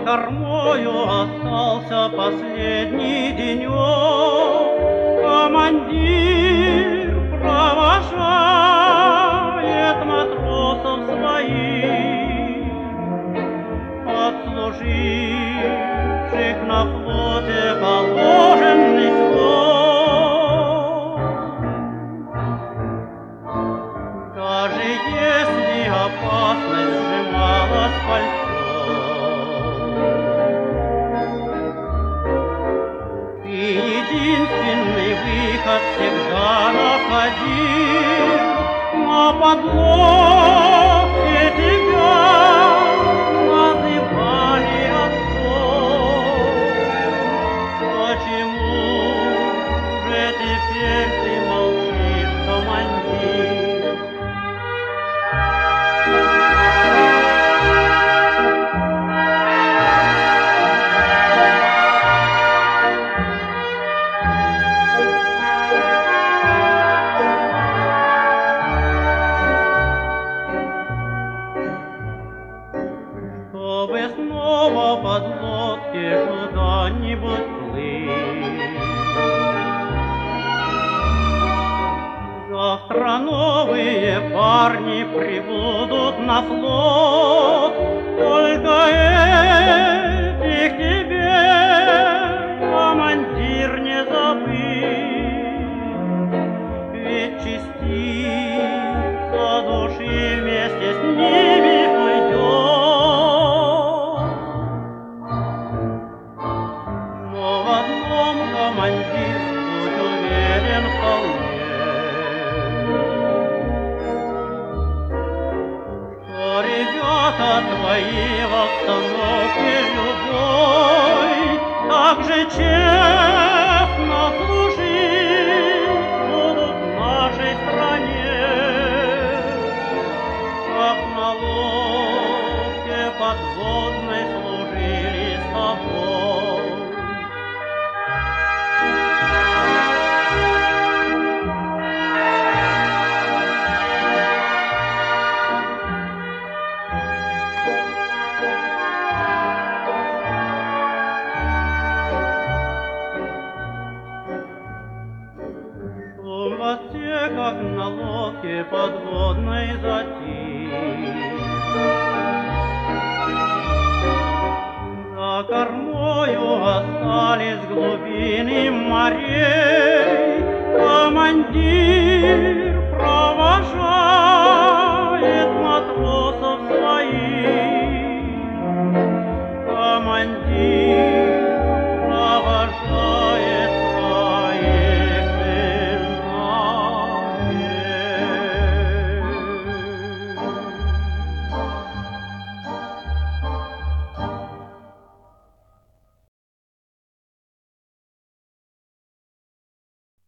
кормою остался последний денек. Командир провожает матросов своих, отслуживших на флоте положенный срок. Даже если опасность сжималась пальцом, и единственный выход всегда находил на подлодке тебя называли отцом. Почему же теперь ты молчишь, командир? Чтобы снова под лодки куда-нибудь плыть. Завтра новые парни прибудут на флот, только этих тебе, командир, не забыть. Ведь частица души вместе с ними уйдет. Командир, будь уверен вполне, что ребята твои в обстановке любой так же честно служить будут нашей стране, как на лодке подводной служили с тобой. В отсеках на лодке подводной затих. За кормою остались глубины морей. Командир провожает матросов своих. Командир